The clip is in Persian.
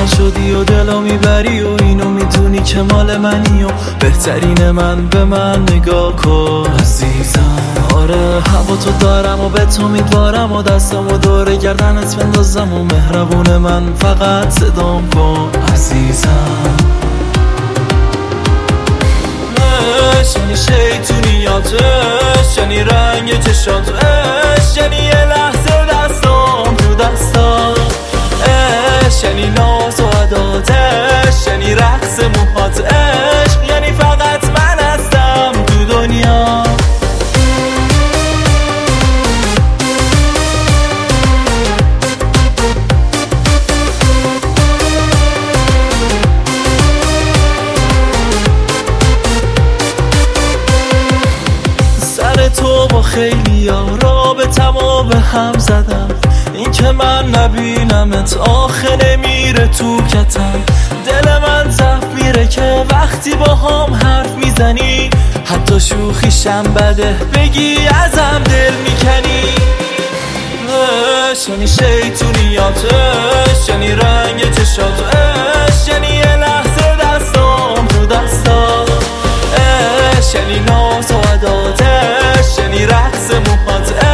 شدی و دلو میبری و اینو میدونی که مال منی و بهترین من به من نگاه کن عزیزم. آره هوا تو دارم و به تو امیدوارم و دستم و دور گردنت بندازم و مهربون من فقط صدام کن عزیزم. یعنی شیطونیاتش، یعنی رنگ چشاتش، یعنی یه لحظه دستام تو دستام، یعنی ناز و عداتش، یعنی رقص موهاتش، یعنی فقط من هستم تو دنیا. تو با خیلی ها رابطمو به هم زدم، این که من نبینمت آخه نمیره تو کتم. دل من ضعف میره که وقتی با هم حرف میزنی، حتی شوخیشم بده بگی ازم دل میکنی. یعنی شیطونیاتش، یعنی رنگ چشاتش، یعنی یه لحظه دستام تو دستام، یعنی ناز و عداتش، یعنی رقص موهاتش،